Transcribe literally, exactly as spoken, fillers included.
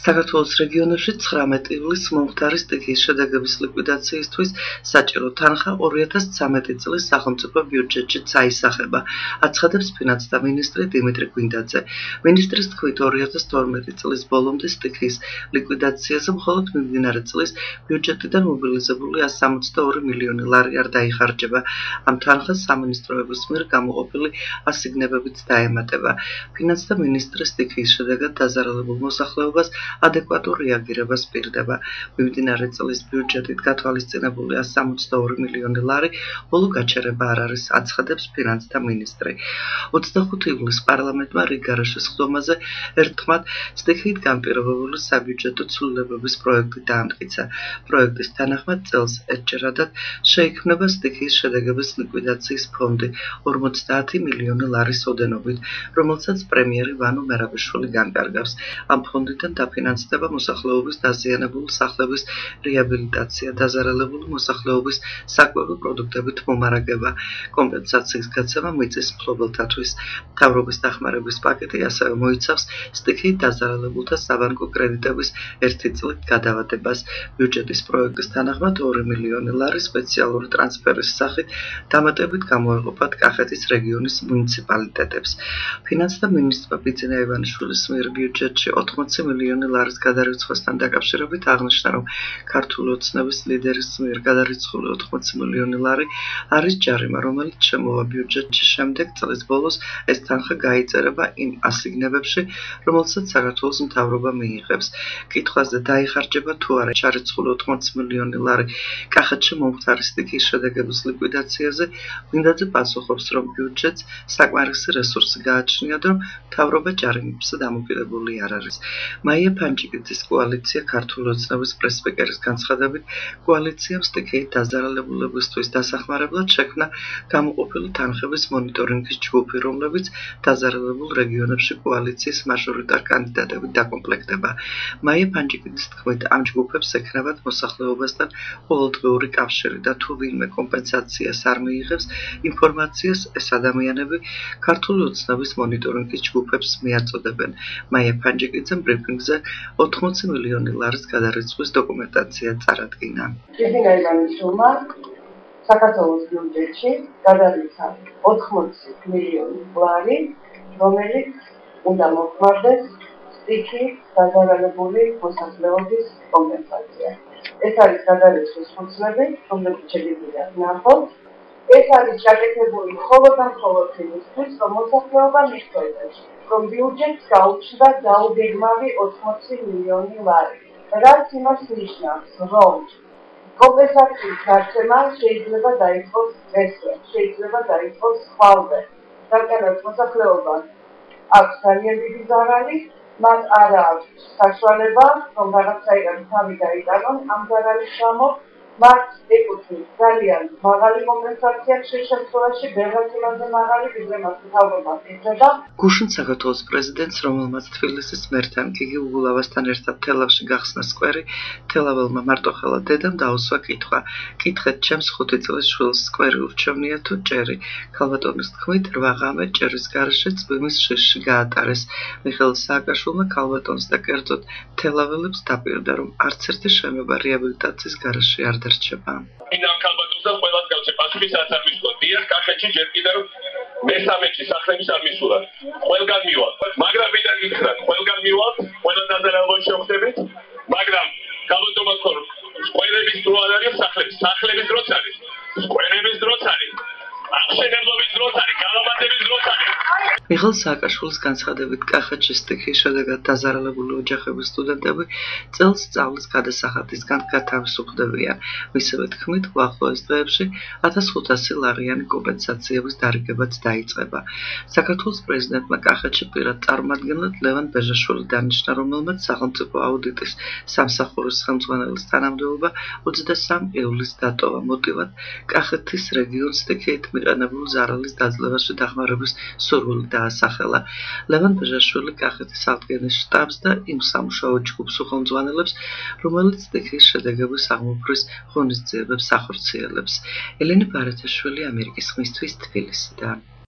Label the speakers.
Speaker 1: საქართველოს რეგიონებში ცხრამეტი ივლის მომხდარი სტიქიის შედეგების ლიკვიდაციისთვის საჭირო თანხა ორი ათას ცამეტი წლის სახელმწიფო ბიუჯეტშიც აისახება, აცხადებს ფინანსთა მინისტრი დიმიტრი გვინდაძე. მინისტრის თქმით, ორი ათას თორმეტი წლის ბოლომდე სტიქიის ლიკვიდაციაზე მხოლოდ მიმდინარე წლის ბიუჯეტიდან მობილიზებული ასი სამ ორი მილიონი ლარი არ დაიხარჯება. ამ თანხას სამინისტროების მიერ გამოყოფილი ასიგნებებიც დაემატება. ფინანსთა მინისტრი სტიქიის შედეგად დაზარალებულ მოსახლეობას ადეკვატურ რეაგირებას პირდება. მიმდინარე წლის ბიუჯეტით გათვალისწინებული ასი სამ ორი მილიონი ლარი ბოლო გაჩერება არ არის, აცხადებს ფინანსთა მინისტრი. ოცდახუთი ივლისს პარლამენტმა რიგგარეშე სხდომაზე ერთხმად სტიქიით განპირობებული საბიუჯეტო ცვლილებების პროექტი დაამტკიცა. პროექტის თანახმად წელს ერთჯერადად შეიქმნება სტიქიის შედეგების ლიკვიდაციის ფონდი ორმოცდაათი მილიონი ლარის ოდენობით, რომელსაც პრემიერი ვანო მერაბიშვილი განკარგავს. ამ ფონდიდან დაფინანსდება მოსახლეობის დაზიანებული სახლების რეაბილიტაცია, დაზარალებული მოსახლეობის საკვები პროდუქტებით მომარაგება, კომპენსაციის გაცემა მიწის მფლობელთათვის. მთავრობის დახმარების პაკეტი ასევე მოიცავს სტიქიით დაზარალებულთა საბანკო კრედიტების ერთი წლით გადავადებას. ბიუჯეტის პროექტის თანახმად ორი მილიონი ლარი სპეციალური ტრანსფერის სახით დამატებით გამოეყოფათ კახეთის რეგიონის მუნიციპალიტეტებს. ფინანსთა მინისტრმა ბიძინა ივანიშვილის მიერ ბიუჯეტში ოთხმოცი მილიონი ლარის გადარიცხვასთან დაკავშირებით აღნიშნა, რომ ქართული ოცნების ლიდერის მიერ გადარიცხული ოთხმოცი მილიონი ლარი არის ჯარიმა, რომელიც შემოვა ბიუჯეტში. შემდეგ წლის ბოლოს ეს თანხა გაიწერება იმ ასიგნებებში, რომელსაც საქართველოს მთავრობა მიიღებს. კითხვაზე დაიხარჯება თუ არა ჩარიცხული ოთხმოცი მილიონი ლარი კახეთში მომხდარი სტიქიის შედეგების ლიკვიდაციაზე, გვინდაძე პასუხობს, რომ ბიუჯეტს საკმარისი რესურსი გააჩნია და რომ მთავრობა ჯარიმებზე დამოკიდებული არ არის. მაია ფანჯიკიძის კოალიცია ქართული ოცნების პრესპიკერის განცხადებით, კოალიციამ სტიქიით დაზარალებულებისთვის დასახმარებლად შექმნა გამოყოფილი თანხების მონიტორინგის ჯგუფი, რომლებიც დაზარალებულ რეგიონებში კოალიციის მაჟორიტარ კანდიდატებით დაკომპლექტდება. მაია ფანჯიკიძის თქმით, ამ ჯგუფებს ექნებათ მოსახლეობასთან ყოველდღიური კავშირი და თუ ვინმე კომპენსაციას არ მიიღებს ინფორმაციას, ეს ადამიანები ქართული ოცნების მონიტორინგის ჯგუფებს მიაწოდებენ. მაია ფანჯიკიძემ ბრიფინგზე ოთხმოცი მილიონი ლარის გადარიცხვის დოკუმენტაცია წარადგინა.
Speaker 2: ბიძინა ივანიშვილმა საქართველოს ბიუჯეტში გადარიცხა ოთხმოცი მილიონი ლარი, რომელიც უნდა მოხმარდეს სტიქიით დაზარალებული მოსახლეობის კომპენსაცია. ეს არის გადარიცხვის ფუნქციები, რომლებიც შეგიძლიათ ნახოთ. ეს არის გაკეთებული მხოლოდ და მხოლოდ იმისთვის, რომ მოსახლეობა მიხვდეს, რომ ბიუჯეტს გაუჩნდა დაუგეგმავი ოთხმოცი მილიონი ლარი. რაც იმას ნიშნავს, რომ კომპენსაციის გარჩევა შეიძლება დაიწყოს დღესვე, შეიძლება დაიწყოს ხვალვე. რადგანაც მოსახლეობა აქვს ძალიან დიდი ზარალი, მათ არ აქვს საშუალება, რომ რაღაცაირად თავი გაიტანონ ამ ზარალის გამო, მათ ეკუთვნის ძალიან მაღალი კომპენსაცია ხშირ შემთხვევაში, ბევრად იმაზე მაღალი, ვიდრე მას მთავრობა ეკეთა.
Speaker 1: გუშინ საქართველოს პრეზიდენტს, რომელმაც თბილისის მერთან გიგი უგულავასთან ერთად თელავში გახსნა სკვერი, თელაველმა მარტოხელა დედამ დაუსვა კითხვა. კითხეთ ჩემს ხუთი წლის შვილს, სკვერი ურჩევნია თუ ჭერი? ქალბატონის თქმით, რვა ღამე ჭერის გარეშე წვიმის შიშში გაატარეს. მიხეილ სააკაშვილმა ქალბატონს და კერძოდ თელაველებს დაპირდა, რომ არც ერთი შენობა რეაბილიტაციის გარეშე არ დარჩება.
Speaker 3: ამ ქალბატონს და ყველას გავცე პასუხი, რაც არ მისულა. დიახ, კახეთში ჯერ კიდევ მესამეში სახლების არ მისულა. ყველგან მივალ. მაგრამ ვიდან გითხრათ, ყველგან მივალ, ყველა დაზარალებას შევხვდებით, მაგრამ ქალბატონმა თქო, სკვერების დრო არ არის სახლების, სახლების დროც არის. სკვერების დროც არის. აღშენებლობის დროც არის, გალამატების დროც არის.
Speaker 1: მიხეილ სააკაშვილის განცხადებით, კახეთში სტიქიის შედეგად დაზარალებული ოჯახების სტუდენტები წელს სწავლის გადასახადისგან გათავისუფლდებიან. მისივე თქმით, უახლოეს დღეებში ათას ხუთასი ლარიანი კომპენსაციების დარიგებაც დაიწყება. საქართველოს პრეზიდენტმა კახეთში პირად წარმომადგენლად ლევან ბეჟაშვილი დანიშნა, რომელმაც სახელმწიფო აუდიტის სამსახურის ხელმძღვანელის თანამდებობა ოცდასამ ივლისს დატოვა. მოტივად კახეთის რეგიონს სტიქიით მიყენებული ზარალის დაძლევაში დახმარების სურვილი დაასახელა. ლევან ბეჟაშვილი კახეთის აღდგენის შტაბს და იმ სამუშაო ჯგუფს უხელმძღვანელებს, რომელიც სტიქიის შედეგების აღმოფხრის ღონისძიებებს ახორციელებს. ელენე ბარათაშვილი, ამერიკის ხმისთვის, თბილისიდან.